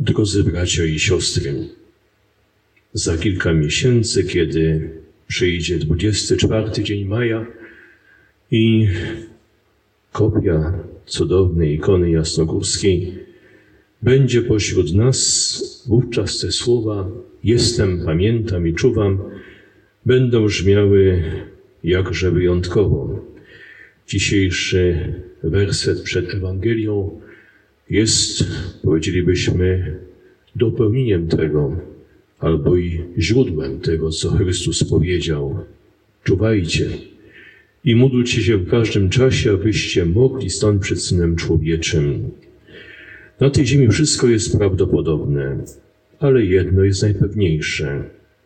Drodzy bracia i siostry, za kilka miesięcy, kiedy przyjdzie 24 dzień maja i kopia cudownej ikony jasnogórskiej będzie pośród nas, wówczas te słowa „Jestem, pamiętam i czuwam” będą brzmiały jakże wyjątkowo. Dzisiejszy werset przed Ewangelią jest, powiedzielibyśmy, dopełnieniem tego, albo i źródłem tego, co Chrystus powiedział. Czuwajcie i módlcie się w każdym czasie, abyście mogli stanąć przed Synem Człowieczym. Na tej ziemi wszystko jest prawdopodobne, ale jedno jest najpewniejsze.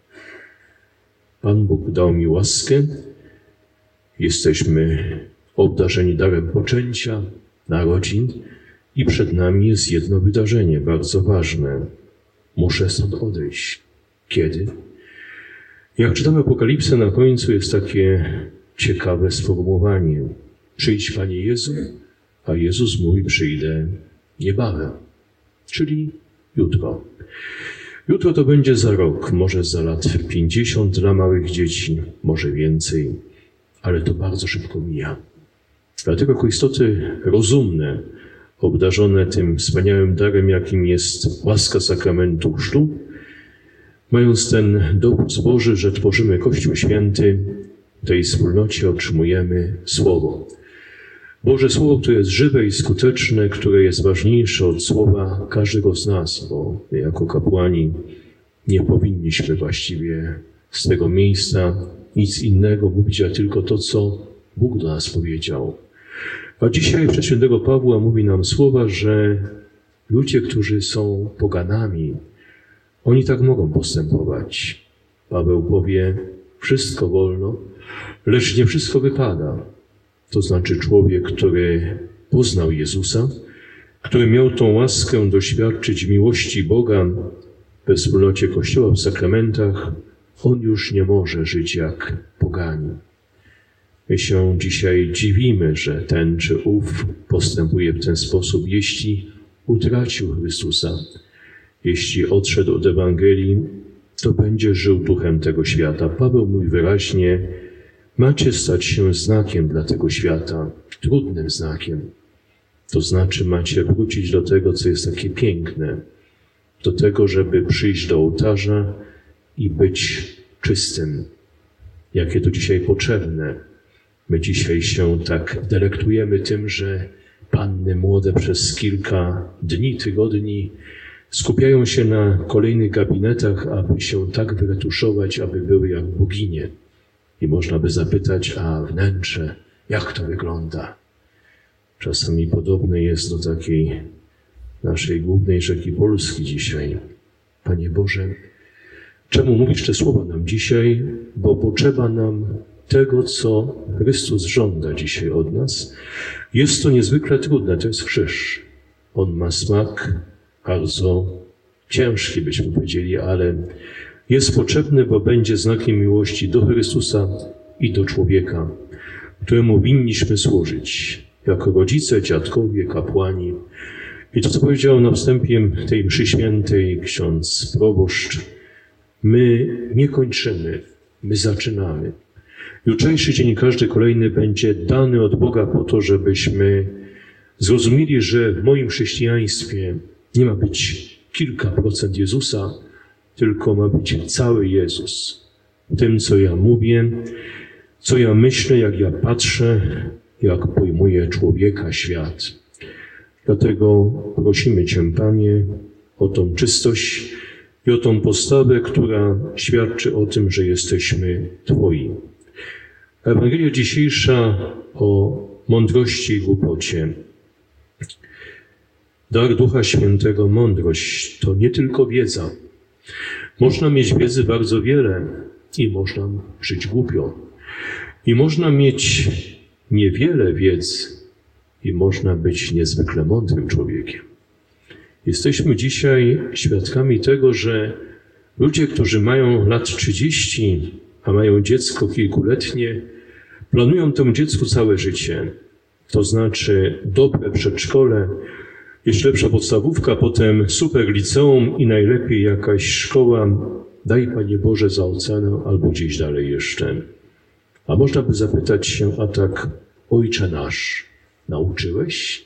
Pan Bóg dał mi łaskę, jesteśmy obdarzeni darem poczęcia, narodzin i przed nami jest jedno wydarzenie bardzo ważne. Muszę stąd odejść. Kiedy? Jak czytamy Apokalipsę, na końcu jest takie ciekawe sformułowanie. Przyjdź, Panie Jezu, a Jezus mówi, przyjdę niebawem, czyli jutro. Jutro to będzie za rok, może za lat 50 dla małych dzieci, może więcej, ale to bardzo szybko mija. Dlatego jako istoty rozumne, obdarzone tym wspaniałym darem, jakim jest łaska sakramentu chrztu, mając ten dowód Boży, że tworzymy Kościół Święty, w tej wspólnocie otrzymujemy Słowo. Boże Słowo, które jest żywe i skuteczne, które jest ważniejsze od słowa każdego z nas, bo my jako kapłani nie powinniśmy właściwie z tego miejsca nic innego mówić, a tylko to, co Bóg do nas powiedział. A dzisiaj przez świętego Pawła mówi nam słowa, że ludzie, którzy są poganami, oni tak mogą postępować. Paweł powie, wszystko wolno, lecz nie wszystko wypada. To znaczy człowiek, który poznał Jezusa, który miał tą łaskę doświadczyć miłości Boga we wspólnocie Kościoła, w sakramentach, on już nie może żyć jak pogani. My się dzisiaj dziwimy, że ten czy ów postępuje w ten sposób, jeśli utracił Chrystusa, jeśli odszedł od Ewangelii, to będzie żył duchem tego świata. Paweł mówi wyraźnie, macie stać się znakiem dla tego świata, trudnym znakiem. To znaczy macie wrócić do tego, co jest takie piękne, do tego, żeby przyjść do ołtarza i być czystym. Jakie to dzisiaj potrzebne. My dzisiaj się tak delektujemy tym, że panny młode przez kilka dni, tygodni skupiają się na kolejnych gabinetach, aby się tak wyretuszować, aby były jak boginie. I można by zapytać, a wnętrze, jak to wygląda? Czasami podobne jest do takiej naszej głównej rzeki Polski dzisiaj. Panie Boże, czemu mówisz te słowa nam dzisiaj? Bo potrzeba nam tego, co Chrystus żąda dzisiaj od nas. Jest to niezwykle trudne, to jest krzyż. On ma smak bardzo ciężki, byśmy powiedzieli, ale jest potrzebny, bo będzie znakiem miłości do Chrystusa i do człowieka, któremu winniśmy służyć, jako rodzice, dziadkowie, kapłani. I to, co powiedział na wstępie tej mszy świętej ksiądz proboszcz, my nie kończymy, my zaczynamy. Jutrzejszy dzień, każdy kolejny będzie dany od Boga po to, żebyśmy zrozumieli, że w moim chrześcijaństwie nie ma być kilka procent Jezusa, tylko ma być cały Jezus. W tym, co ja mówię, co ja myślę, jak ja patrzę, jak pojmuję człowieka, świat. Dlatego prosimy Cię, Panie, o tą czystość i o tą postawę, która świadczy o tym, że jesteśmy Twoi. Ewangelia dzisiejsza o mądrości i głupocie. Dar Ducha Świętego, mądrość, to nie tylko wiedza. Można mieć wiedzy bardzo wiele i można żyć głupio. I można mieć niewiele wiedzy i można być niezwykle mądrym człowiekiem. Jesteśmy dzisiaj świadkami tego, że ludzie, którzy mają lat 30, a mają dziecko kilkuletnie, planują temu dziecku całe życie. To znaczy dobre przedszkole, Jeszcze lepsza podstawówka, potem super liceum i najlepiej jakaś szkoła. Daj, Panie Boże, za ocenę albo gdzieś dalej jeszcze. A można by zapytać się, a tak, Ojcze nasz, nauczyłeś?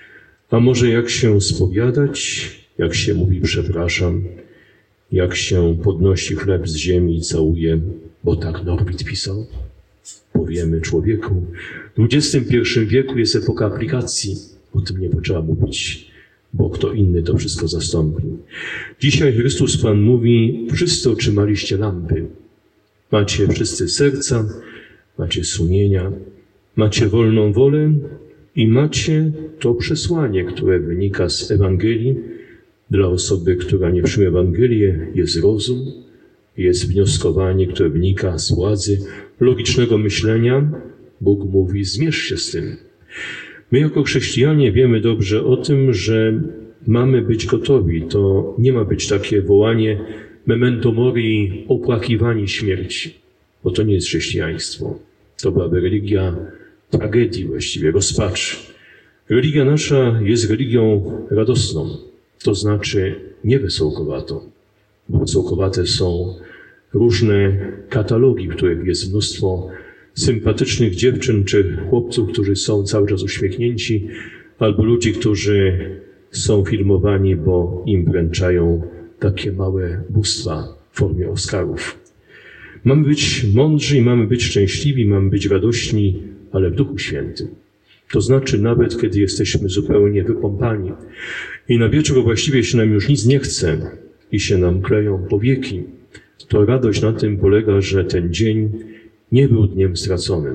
A może jak się spowiadać, jak się mówi przepraszam, jak się podnosi chleb z ziemi i całuje, bo tak Norwid pisał? Powiemy człowieku, w XXI wieku jest epoka aplikacji, o tym nie potrzeba mówić, bo kto inny to wszystko zastąpi. Dzisiaj Chrystus Pan mówi, wszyscy otrzymaliście lampy. Macie wszyscy serca, macie sumienia, macie wolną wolę i macie to przesłanie, które wynika z Ewangelii. Dla osoby, która nie przyjmie Ewangelię, jest rozum, jest wnioskowanie, które wynika z władzy logicznego myślenia. Bóg mówi, zmierz się z tym. My jako chrześcijanie wiemy dobrze o tym, że mamy być gotowi. To nie ma być takie wołanie memento mori, opłakiwanie śmierci, bo to nie jest chrześcijaństwo. To byłaby religia tragedii właściwie, rozpaczy. Religia nasza jest religią radosną, to znaczy nie wesołkowatą. Wesołkowate są różne katalogi, w których jest mnóstwo sympatycznych dziewczyn czy chłopców, którzy są cały czas uśmiechnięci, albo ludzi, którzy są filmowani, bo im wręczają takie małe bóstwa w formie Oscarów. Mamy być mądrzy i mamy być szczęśliwi, mamy być radośni, ale w Duchu Świętym. To znaczy nawet, kiedy jesteśmy zupełnie wypąpani i na wieczór właściwie się nam już nic nie chce i się nam kleją powieki, to radość na tym polega, że ten dzień nie był dniem straconym.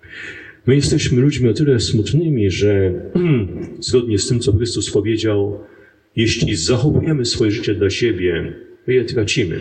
My jesteśmy ludźmi o tyle smutnymi, że zgodnie z tym, co Chrystus powiedział, jeśli zachowujemy swoje życie dla siebie, my je tracimy.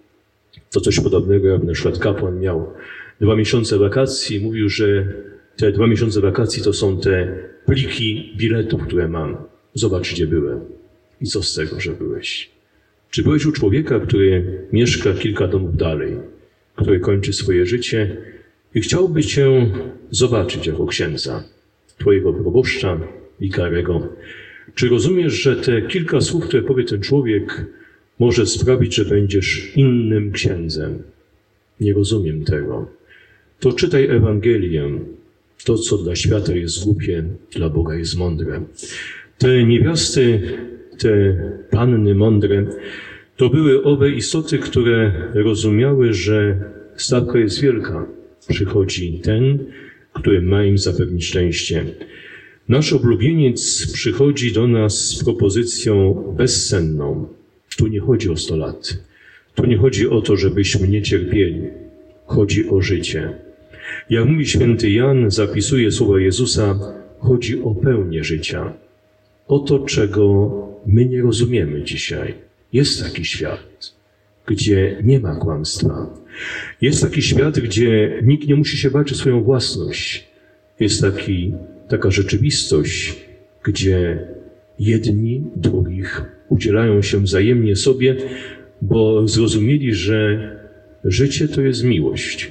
To coś podobnego, jak na przykład kapłan miał 2 miesiące wakacji, mówił, że te 2 miesiące wakacji to są te pliki biletów, które mam. Zobacz, gdzie byłem. I co z tego, że byłeś? Czy byłeś u człowieka, który mieszka kilka domów dalej, który kończy swoje życie i chciałby cię zobaczyć jako księdza, twojego proboszcza, wikarego? Czy rozumiesz, że te kilka słów, które powie ten człowiek, może sprawić, że będziesz innym księdzem? Nie rozumiem tego. To czytaj Ewangelię. To, co dla świata jest głupie, dla Boga jest mądre. Te niewiasty, te panny mądre, to były owe istoty, które rozumiały, że stawka jest wielka. Przychodzi ten, który ma im zapewnić szczęście. Nasz oblubieniec przychodzi do nas z propozycją bezsenną. Tu nie chodzi o 100 lat. Tu nie chodzi o to, żebyśmy nie cierpieli. Chodzi o życie. Jak mówi święty Jan, zapisuje słowa Jezusa, chodzi o pełnię życia. O to, czego my nie rozumiemy dzisiaj. Jest taki świat, gdzie nie ma kłamstwa. Jest taki świat, gdzie nikt nie musi się bać o swoją własność. Jest taka rzeczywistość, gdzie jedni drugich udzielają się wzajemnie sobie, bo zrozumieli, że życie to jest miłość,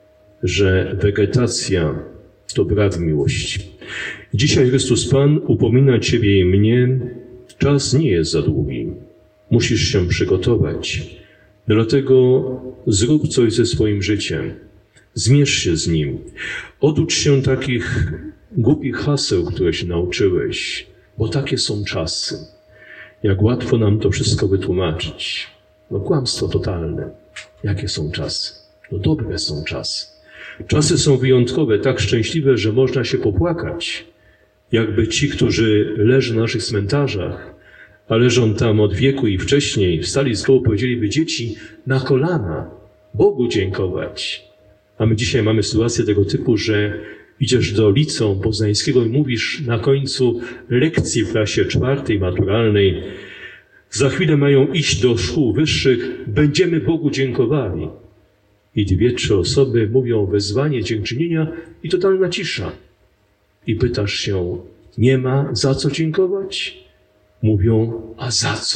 że wegetacja to brak miłości. Dzisiaj Chrystus Pan upomina Ciebie i mnie, czas nie jest za długi. Musisz się przygotować. Dlatego zrób coś ze swoim życiem. Zmierz się z nim. Oducz się takich głupich haseł, które się nauczyłeś, bo takie są czasy. Jak łatwo nam to wszystko wytłumaczyć. No kłamstwo totalne. Jakie są czasy? No dobre są czasy. Czasy są wyjątkowe, tak szczęśliwe, że można się popłakać. Jakby ci, którzy leżą na naszych cmentarzach, a leżą tam od wieku i wcześniej, wstali z koło, powiedzieliby dzieci na kolana, Bogu dziękować. A my dzisiaj mamy sytuację tego typu, że idziesz do liceum poznańskiego i mówisz na końcu lekcji w klasie 4 maturalnej, za chwilę mają iść do szkół wyższych, będziemy Bogu dziękowali. I 2-3 osoby mówią wezwanie dziękczynienia i totalna cisza. I pytasz się, nie ma za co dziękować? Mówią, a za co?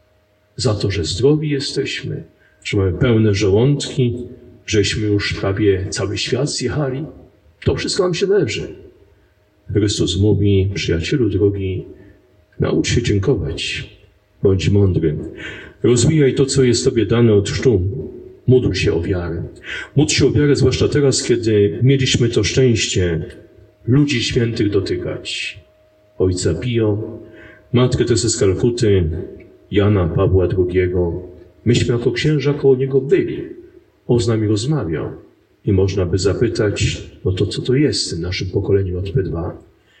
Za to, że zdrowi jesteśmy, że mamy pełne żołądki, żeśmy już prawie cały świat zjechali. To wszystko nam się należy. Chrystus mówi, przyjacielu drogi, Naucz się dziękować. Bądź mądry. Rozwijaj to, co jest Tobie dane od chrztu. Módl się o wiarę. Módl się o wiarę, zwłaszcza teraz, kiedy mieliśmy to szczęście ludzi świętych dotykać. Ojca Pio, Matkę Teresę z Kalkuty, Jana Pawła II. Myśmy jako księża koło niego byli. On z nami rozmawiał. I można by zapytać, no to co to jest w tym naszym pokoleniu JP2?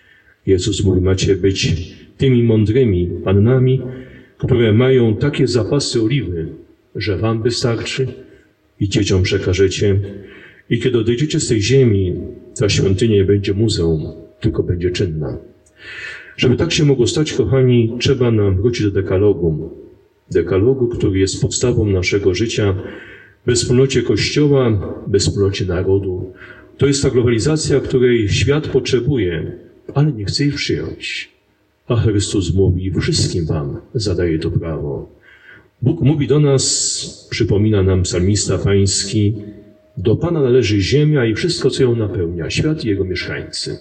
Jezus mówi, macie być tymi mądrymi pannami, które mają takie zapasy oliwy, że wam wystarczy i dzieciom przekażecie. I kiedy odejdziecie z tej ziemi, ta świątynia nie będzie muzeum, tylko będzie czynna. Żeby tak się mogło stać, kochani, trzeba nam wrócić do dekalogu. Dekalogu, który jest podstawą naszego życia, we wspólnocie Kościoła, we wspólnocie narodu. To jest ta globalizacja, której świat potrzebuje, ale nie chce jej przyjąć. A Chrystus mówi, wszystkim wam zadaje to prawo. Bóg mówi do nas, przypomina nam psalmista pański, do Pana należy ziemia i wszystko, co ją napełnia, świat i jego mieszkańcy.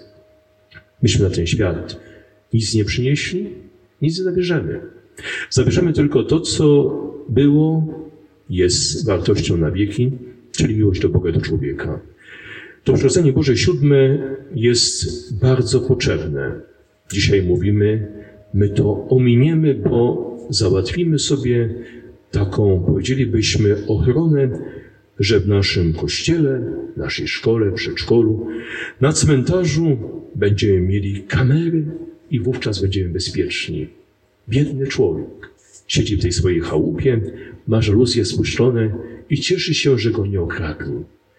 Myśmy na ten świat nic nie przynieśli, nic nie zabierzemy. Zabierzemy tylko to, co było, jest wartością na wieki, czyli miłość do Boga i do człowieka. To Przyrodzenie Boże 7 jest bardzo potrzebne. Dzisiaj mówimy, my to ominiemy, bo załatwimy sobie taką, powiedzielibyśmy, ochronę, że w naszym kościele, w naszej szkole, przedszkolu, na cmentarzu będziemy mieli kamery i wówczas będziemy bezpieczni. Biedny człowiek siedzi w tej swojej chałupie, ma żaluzje spuszczone i cieszy się, że go nie okradli.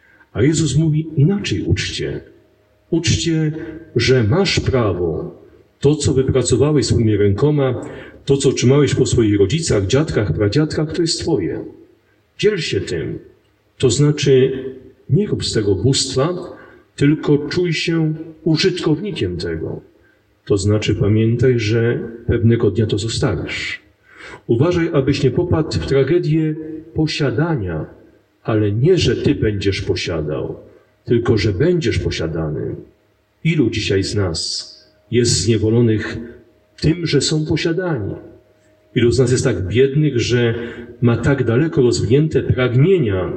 A Jezus mówi, inaczej uczcie. Uczcie, że masz prawo. To, co wypracowałeś swoimi rękoma, to, co otrzymałeś po swoich rodzicach, dziadkach, pradziadkach, to jest twoje. Dziel się tym. To znaczy, nie rób z tego bóstwa, tylko czuj się użytkownikiem tego. To znaczy, pamiętaj, że pewnego dnia to zostawisz. Uważaj, abyś nie popadł w tragedię posiadania, ale nie, że ty będziesz posiadał, tylko że będziesz posiadany. Ilu dzisiaj z nas jest zniewolonych tym, że są posiadani? Ilu z nas jest tak biednych, że ma tak daleko rozwinięte pragnienia,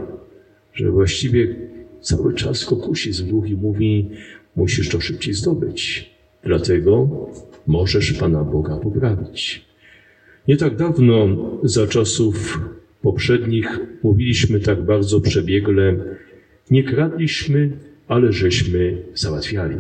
że właściwie cały czas go kusi z duch i mówi, musisz to szybciej zdobyć. Dlatego możesz Pana Boga poprawić. Nie tak dawno, za czasów poprzednich, mówiliśmy tak bardzo przebiegle, nie kradliśmy, ale żeśmy załatwiali.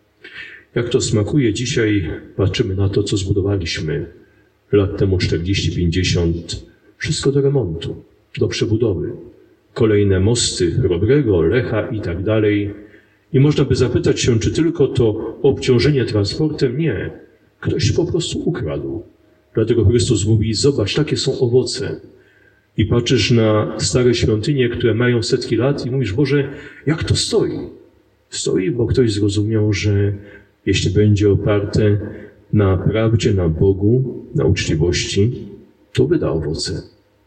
Jak to smakuje dzisiaj, patrzymy na to, co zbudowaliśmy lat temu 40-50, wszystko do remontu, do przebudowy. Kolejne mosty Robrego, Lecha i tak dalej. I można by zapytać się, czy tylko to obciążenie transportem? Nie. Ktoś po prostu ukradł. Dlatego Chrystus mówi, zobacz, takie są owoce. I patrzysz na stare świątynie, które mają setki lat i mówisz, Boże, jak to stoi? Stoi, bo ktoś zrozumiał, że jeśli będzie oparte na prawdzie, na Bogu, na uczciwości, to wyda owoce.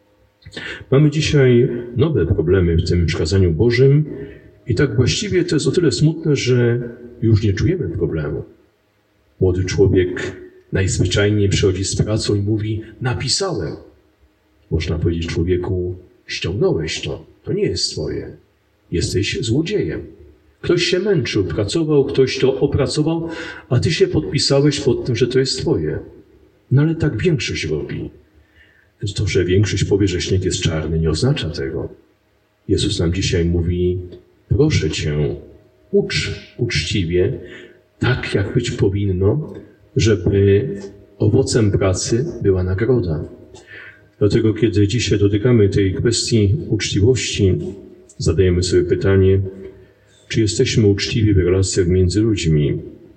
Mamy dzisiaj nowe problemy w tym przykazaniu Bożym i tak właściwie to jest o tyle smutne, że już nie czujemy problemu. Młody człowiek najzwyczajniej przychodzi z pracą i mówi, napisałem. Można powiedzieć człowieku, ściągnąłeś to, to nie jest twoje. Jesteś złodziejem. Ktoś się męczył, pracował, ktoś to opracował, a ty się podpisałeś pod tym, że to jest twoje. No ale tak większość robi. To, że większość powie, że śnieg jest czarny, nie oznacza tego. Jezus nam dzisiaj mówi, proszę cię, ucz uczciwie, tak jak być powinno, żeby owocem pracy była nagroda. Dlatego, kiedy dzisiaj dotykamy tej kwestii uczciwości, zadajemy sobie pytanie, czy jesteśmy uczciwi w relacjach między ludźmi.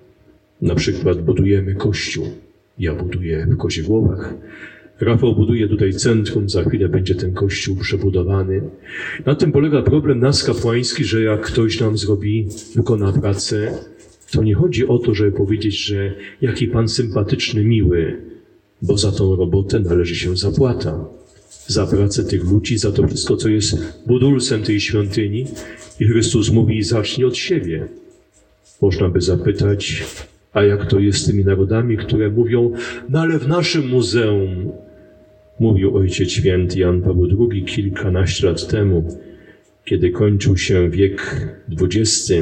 Na przykład budujemy kościół. Ja buduję w Koziegłowach. Rafał buduje tutaj centrum, za chwilę będzie ten kościół przebudowany. Na tym polega problem nas kapłański, że jak ktoś nam wykona pracę, to nie chodzi o to, żeby powiedzieć, że jaki Pan sympatyczny, miły, bo za tą robotę należy się zapłata. Za pracę tych ludzi, za to wszystko, co jest budulcem tej świątyni. I Chrystus mówi, zacznij od siebie. Można by zapytać, A jak to jest z tymi narodami, które mówią, no ale w naszym muzeum, mówił Ojciec Święty Jan Paweł II kilkanaście lat temu, kiedy kończył się wiek XX,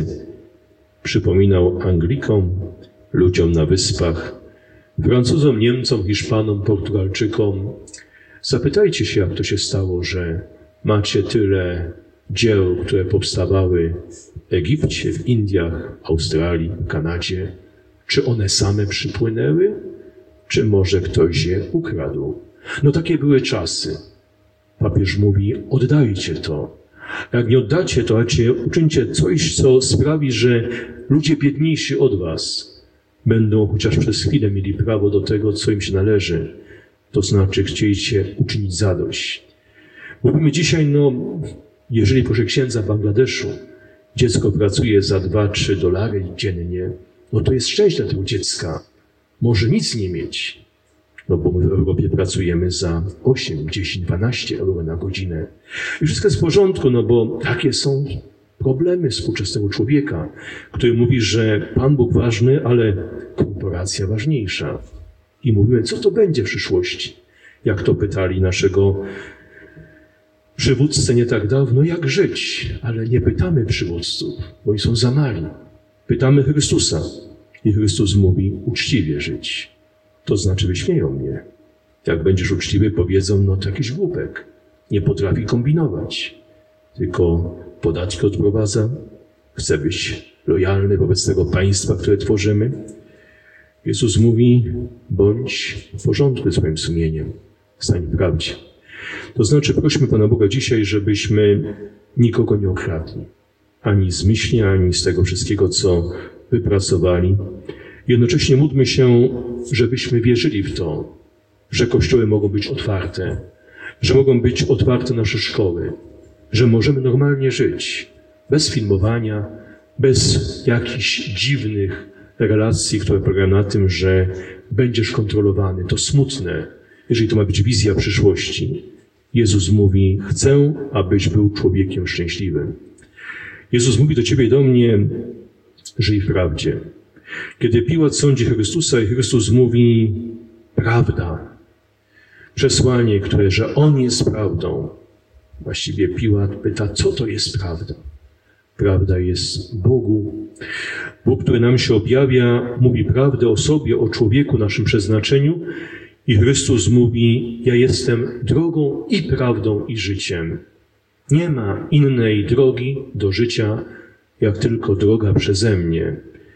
przypominał Anglikom, ludziom na wyspach, Francuzom, Niemcom, Hiszpanom, Portugalczykom, zapytajcie się, jak to się stało, że macie tyle dzieł, które powstawały w Egipcie, w Indiach, Australii, Kanadzie. Czy one same przypłynęły? Czy może ktoś je ukradł? No takie były czasy. Papież mówi, oddajcie to. Jak nie oddacie, to uczyńcie coś, co sprawi, że ludzie biedniejsi od was będą chociaż przez chwilę mieli prawo do tego, co im się należy. To znaczy chcieliście uczynić zadość. Mówimy dzisiaj, jeżeli proszę księdza w Bangladeszu dziecko pracuje za $2-3 dziennie, to jest szczęście dla tego dziecka. Może nic nie mieć. Bo my w Europie pracujemy za 8, 10, 12 euro na godzinę. I wszystko jest w porządku, bo takie są problemy współczesnego człowieka, który mówi, że Pan Bóg ważny, ale korporacja ważniejsza. I mówimy, co to będzie w przyszłości? Jak to pytali naszego przywódcę nie tak dawno, jak żyć? Ale nie pytamy przywódców, bo oni są za mali. Pytamy Chrystusa. I Chrystus mówi, uczciwie żyć. To znaczy wyśmieją mnie. Jak będziesz uczciwy, powiedzą, to jakiś głupek. Nie potrafi kombinować. Tylko podatki odprowadza. Chce być lojalny wobec tego państwa, które tworzymy. Jezus mówi, bądź w porządku z swoim sumieniem. Stań w prawdzie. To znaczy, prośmy Pana Boga dzisiaj, żebyśmy nikogo nie okradli. Ani z myśli, ani z tego wszystkiego, co wypracowali. Jednocześnie módlmy się, żebyśmy wierzyli w to, że kościoły mogą być otwarte, że mogą być otwarte nasze szkoły, że możemy normalnie żyć, bez filmowania, bez jakichś dziwnych relacji, które polegają na tym, że będziesz kontrolowany. To smutne, jeżeli to ma być wizja przyszłości. Jezus mówi, chcę, abyś był człowiekiem szczęśliwym. Jezus mówi do ciebie i do mnie, żyj w prawdzie. Kiedy Piłat sądzi Chrystusa i Chrystus mówi, prawda, przesłanie, że On jest prawdą. Właściwie Piłat pyta, co to jest prawda? Prawda jest Bogu. Bóg, który nam się objawia, mówi prawdę o sobie, o człowieku, naszym przeznaczeniu. I Chrystus mówi, ja jestem drogą i prawdą i życiem. Nie ma innej drogi do życia, jak tylko droga przeze mnie.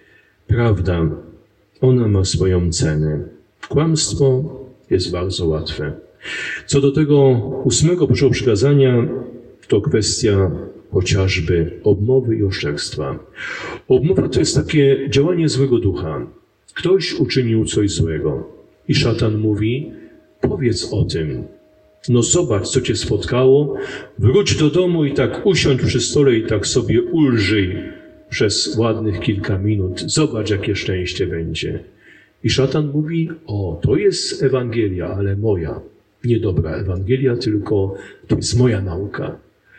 Prawda, ona ma swoją cenę. Kłamstwo jest bardzo łatwe. Co do tego 8. Bożego przykazania, to kwestia chociażby obmowy i oszczerstwa. Obmowa to jest takie działanie złego ducha. Ktoś uczynił coś złego i szatan mówi, powiedz o tym. Zobacz, co cię spotkało, wróć do domu i tak usiądź przy stole i tak sobie ulżyj przez ładnych kilka minut. Zobacz, jakie szczęście będzie. I szatan mówi, to jest Ewangelia, ale moja. Nie dobra Ewangelia, tylko to jest moja nauka.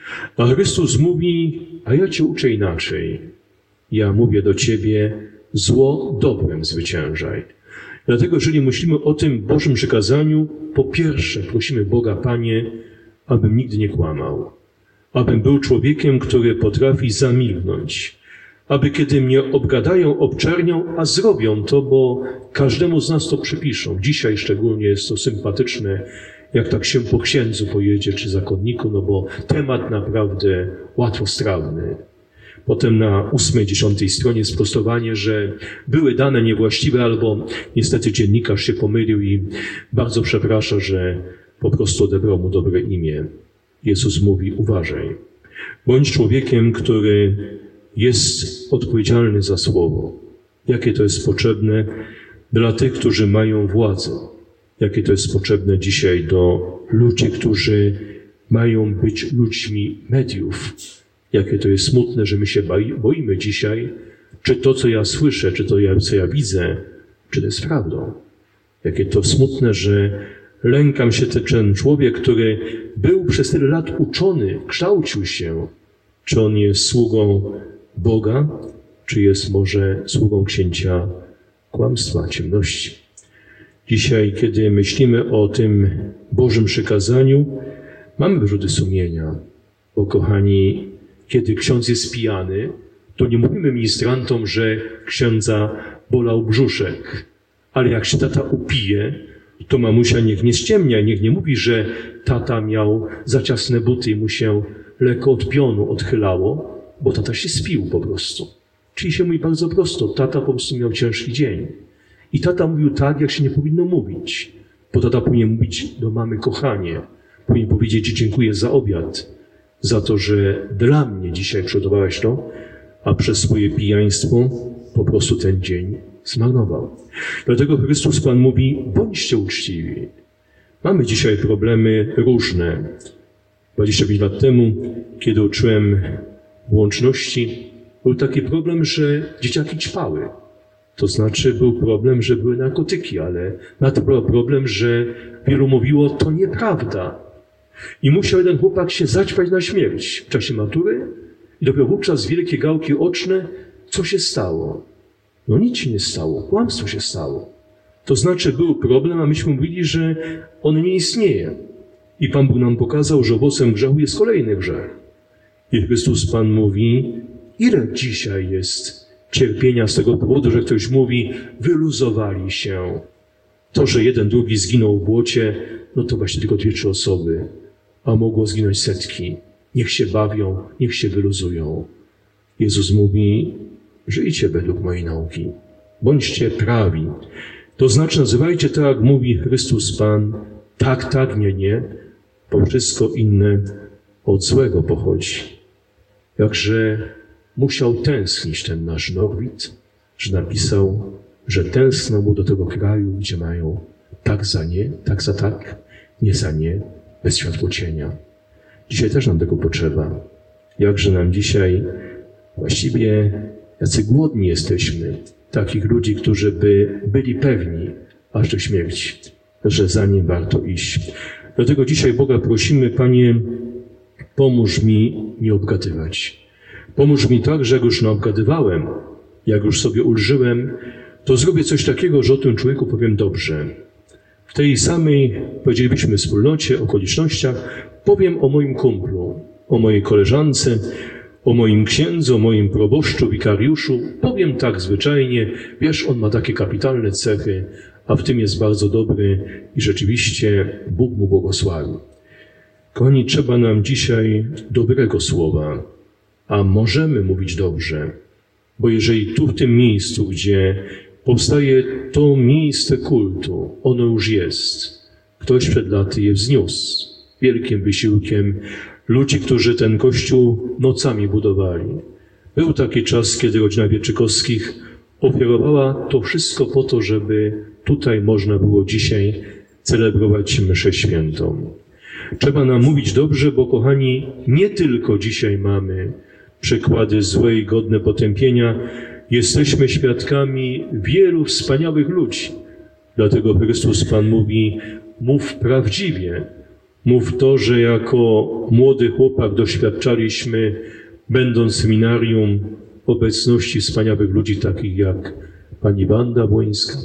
A Chrystus mówi, a ja cię uczę inaczej. Ja mówię do ciebie, zło dobrem zwyciężaj. Dlatego, jeżeli myślimy o tym Bożym przykazaniu, po pierwsze prosimy Boga, Panie, abym nigdy nie kłamał. Abym był człowiekiem, który potrafi zamilknąć. Aby kiedy mnie obgadają, obczernią, a zrobią to, bo każdemu z nas to przypiszą. Dzisiaj szczególnie jest to sympatyczne, jak tak się po księdzu pojedzie, czy zakonniku, bo temat naprawdę łatwostrawny. Potem na 8., 10. stronie sprostowanie, że były dane niewłaściwe, albo niestety dziennikarz się pomylił i bardzo przeprasza, że po prostu odebrał mu dobre imię. Jezus mówi, uważaj. Bądź człowiekiem, który jest odpowiedzialny za słowo. Jakie to jest potrzebne dla tych, którzy mają władzę. Jakie to jest potrzebne dzisiaj do ludzi, którzy mają być ludźmi mediów. Jakie to jest smutne, że my się boimy dzisiaj, czy to, co ja słyszę, czy to, co ja widzę, czy to jest prawdą. Jakie to smutne, że lękam się ten człowiek, który był przez tyle lat uczony, kształcił się, czy on jest sługą Boga, czy jest może sługą księcia kłamstwa, ciemności. Dzisiaj, kiedy myślimy o tym Bożym przykazaniu, mamy wyrzuty sumienia, bo kochani, kiedy ksiądz jest pijany, to nie mówimy ministrantom, że księdza bolał brzuszek, ale jak się tata upije, to mamusia niech nie ściemnia, niech nie mówi, że tata miał za ciasne buty i mu się lekko od pionu odchylało, bo tata się spił po prostu. Czyli się mówi bardzo prosto, tata po prostu miał ciężki dzień. I tata mówił tak, jak się nie powinno mówić, bo tata powinien mówić do mamy kochanie, powinien powiedzieć dziękuję za obiad, za to, że dla mnie dzisiaj przygotowałaś to, a przez swoje pijaństwo po prostu ten dzień zmarnował. Dlatego Chrystus Pan mówi, bądźcie uczciwi. Mamy dzisiaj problemy różne. 25 lat temu, kiedy uczyłem łączności, był taki problem, że dzieciaki ćpały. To znaczy był problem, że były narkotyki, ale na to był problem, że wielu mówiło, to nieprawda. I musiał jeden chłopak się zaćpać na śmierć w czasie matury i dopiero wówczas wielkie gałki oczne, co się stało? No nic się nie stało, kłamstwo się stało. To znaczy był problem, a myśmy mówili, że on nie istnieje. I Pan Bóg nam pokazał, że owocem grzechu jest kolejny grzech. I Chrystus Pan mówi, ile dzisiaj jest cierpienia z tego powodu, że ktoś mówi, wyluzowali się. To, że jeden, drugi zginął w błocie, no to właśnie tylko 2-3 osoby, a mogło zginąć setki. Niech się bawią, niech się wyluzują. Jezus mówi, żyjcie według mojej nauki. Bądźcie prawi. To znaczy nazywajcie tak, jak mówi Chrystus Pan, tak, tak, nie, nie, bo wszystko inne od złego pochodzi. Jakże musiał tęsknić ten nasz Norwid, że napisał, że tęsknął mu do tego kraju, gdzie mają tak za nie, tak za tak, nie za nie, bez światłocienia. Dzisiaj też nam tego potrzeba. Jakże nam dzisiaj właściwie jacy głodni jesteśmy, takich ludzi, którzy by byli pewni aż do śmierci, że za nim warto iść. Dlatego dzisiaj Boga prosimy, Panie, pomóż mi nie obgadywać. Pomóż mi tak, że jak już naobgadywałem, jak już sobie ulżyłem, to zrobię coś takiego, że o tym człowieku powiem dobrze. W tej samej, powiedzielibyśmy, wspólnocie, okolicznościach powiem o moim kumplu, o mojej koleżance, o moim księdzu, o moim proboszczu, wikariuszu. Powiem tak zwyczajnie, wiesz, on ma takie kapitalne cechy, a w tym jest bardzo dobry i rzeczywiście Bóg mu błogosławi. Kochani, trzeba nam dzisiaj dobrego słowa, a możemy mówić dobrze, bo jeżeli tu w tym miejscu, gdzie powstaje to miejsce kultu, ono już jest, ktoś przed laty je wzniósł wielkim wysiłkiem ludzi, którzy ten kościół nocami budowali. Był taki czas, kiedy rodzina Wietrzykowskich ofiarowała to wszystko po to, żeby tutaj można było dzisiaj celebrować mszę świętą. Trzeba nam mówić dobrze, bo kochani, nie tylko dzisiaj mamy przykłady złe i godne potępienia, jesteśmy świadkami wielu wspaniałych ludzi. Dlatego Chrystus Pan mówi, mów prawdziwie. Mów to, że jako młody chłopak doświadczaliśmy, będąc w seminarium, obecności wspaniałych ludzi takich jak pani Wanda Błońska,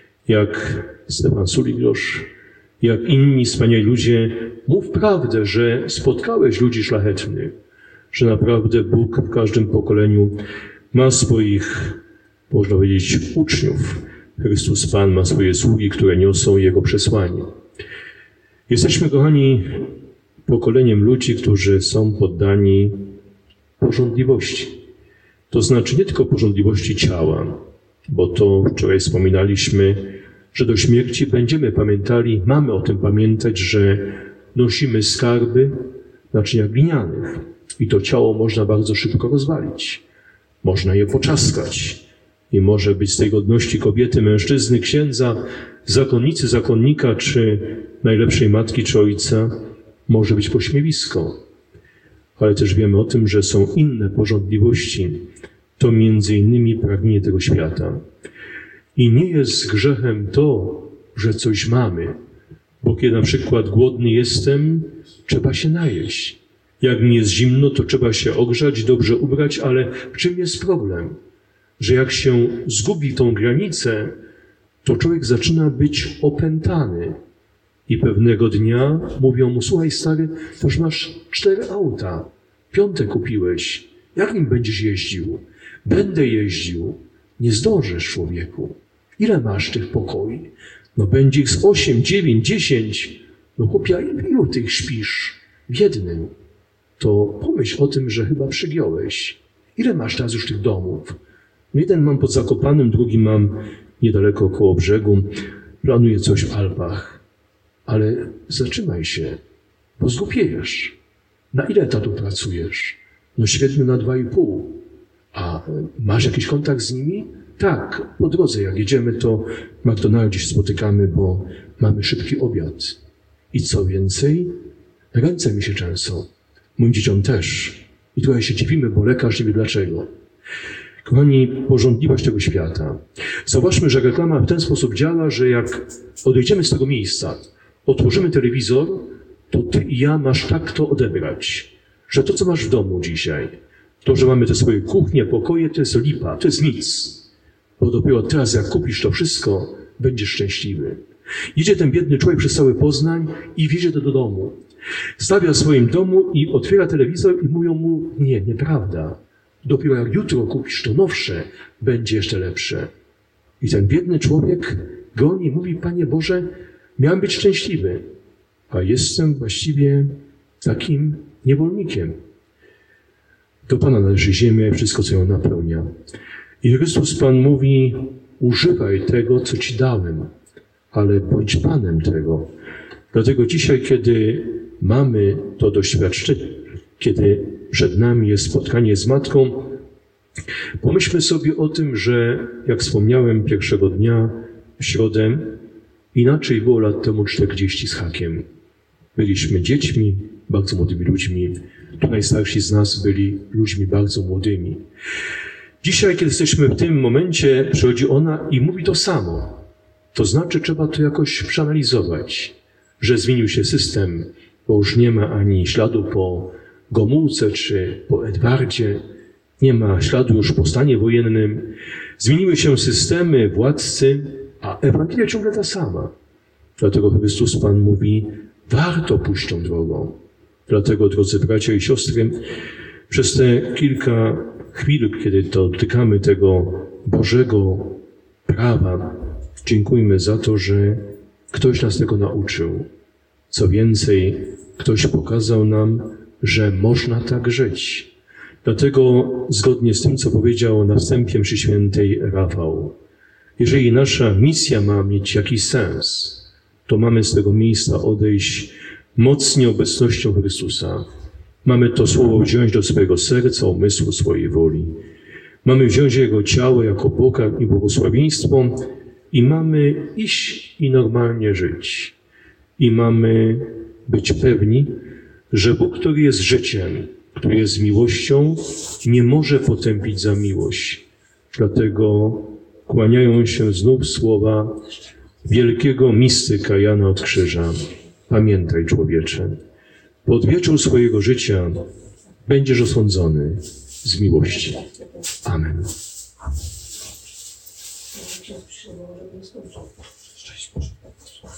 jak Stefan Suliglosz, jak inni wspaniali ludzie. Mów prawdę, że spotkałeś ludzi szlachetnych, że naprawdę Bóg w każdym pokoleniu ma swoich, można powiedzieć, uczniów. Chrystus Pan ma swoje sługi, które niosą Jego przesłanie. Jesteśmy, kochani, pokoleniem ludzi, którzy są poddani pożądliwości. To znaczy nie tylko pożądliwości ciała, bo to wczoraj wspominaliśmy, że do śmierci będziemy pamiętali, mamy o tym pamiętać, że nosimy skarby w naczyniach glinianych i to ciało można bardzo szybko rozwalić. Można je poczaskać i może być z tej godności kobiety, mężczyzny, księdza, zakonnicy, zakonnika, czy najlepszej matki, czy ojca, może być pośmiewisko. Ale też wiemy o tym, że są inne pożądliwości. To między innymi pragnienie tego świata. I nie jest grzechem to, że coś mamy, bo kiedy na przykład głodny jestem, trzeba się najeść. Jak mi jest zimno, to trzeba się ogrzać, dobrze ubrać, ale w czym jest problem? że jak się zgubi tą granicę, to człowiek zaczyna być opętany. I pewnego dnia mówią mu, słuchaj stary, to już masz 4 auta, 5 kupiłeś, jak nim będziesz jeździł? Będę jeździł. Nie zdążysz, człowieku. Ile masz tych pokoi? No będzie ich z 8, 9, 10. No chłopie, ilu tych śpisz? W jednym. To pomyśl o tym, że chyba przygiąłeś. Ile masz teraz już tych domów? No jeden mam pod Zakopanem, drugi mam niedaleko koło brzegu. Planuję coś w Alpach. Ale zatrzymaj się, bo zgłupiejesz. Na ile etatu pracujesz? No średnio na 2,5. A masz jakiś kontakt z nimi? Tak, po drodze jak jedziemy, to w McDonaldzie się spotykamy, bo mamy szybki obiad. I co więcej, ręce mi się trzęsą. Moim dzieciom też. I trochę się dziwimy, bo lekarz nie wie dlaczego. Kochani, pożądliwość tego świata. Zauważmy, że reklama w ten sposób działa, że jak odejdziemy z tego miejsca, otworzymy telewizor, to ty i ja masz tak to odebrać, że to, co masz w domu dzisiaj, to, że mamy te swoje kuchnie, pokoje, to jest lipa, to jest nic. Bo dopiero teraz, jak kupisz to wszystko, będziesz szczęśliwy. Idzie ten biedny człowiek przez cały Poznań i wiezie to do domu. Stawia w swoim domu i otwiera telewizor i mówią mu, nie, nieprawda. Dopiero jak jutro kupisz to nowsze, będzie jeszcze lepsze. I ten biedny człowiek goni i mówi, Panie Boże, miałem być szczęśliwy, a jestem właściwie takim niewolnikiem. Do Pana należy ziemia i wszystko, co ją napełnia. I Chrystus Pan mówi, używaj tego, co Ci dałem, ale bądź Panem tego. Dlatego dzisiaj, kiedy mamy to doświadczenie, kiedy przed nami jest spotkanie z Matką, pomyślmy sobie o tym, że jak wspomniałem pierwszego dnia, w środę, inaczej było lat temu 40 z hakiem. Byliśmy dziećmi, bardzo młodymi ludźmi. Tu najstarsi z nas byli ludźmi bardzo młodymi. Dzisiaj, kiedy jesteśmy w tym momencie, przychodzi ona i mówi to samo. To znaczy, trzeba to jakoś przeanalizować, że zmienił się system, bo już nie ma ani śladu po Gomułce czy po Edwardzie, nie ma śladu już po stanie wojennym. Zmieniły się systemy, władcy, a Ewangelia ciągle ta sama. Dlatego Chrystus Pan mówi, warto pójść tą drogą. Dlatego, drodzy bracia i siostry, przez te kilka chwil, kiedy to dotykamy tego Bożego prawa, dziękujmy za to, że ktoś nas tego nauczył. Co więcej, ktoś pokazał nam, że można tak żyć. Dlatego, zgodnie z tym, co powiedział na wstępie mszy świętej Rafał, jeżeli nasza misja ma mieć jakiś sens, to mamy z tego miejsca odejść mocnie obecnością Chrystusa. Mamy to słowo wziąć do swojego serca, umysłu, swojej woli. Mamy wziąć Jego ciało jako pokarm i błogosławieństwo i mamy iść i normalnie żyć. I mamy być pewni, że Bóg, który jest życiem, który jest miłością, nie może potępić za miłość. Dlatego kłaniają się znów słowa wielkiego mistyka Jana od Krzyża. Pamiętaj, człowiecze, pod wieczór swojego życia będziesz osądzony z miłości. Amen.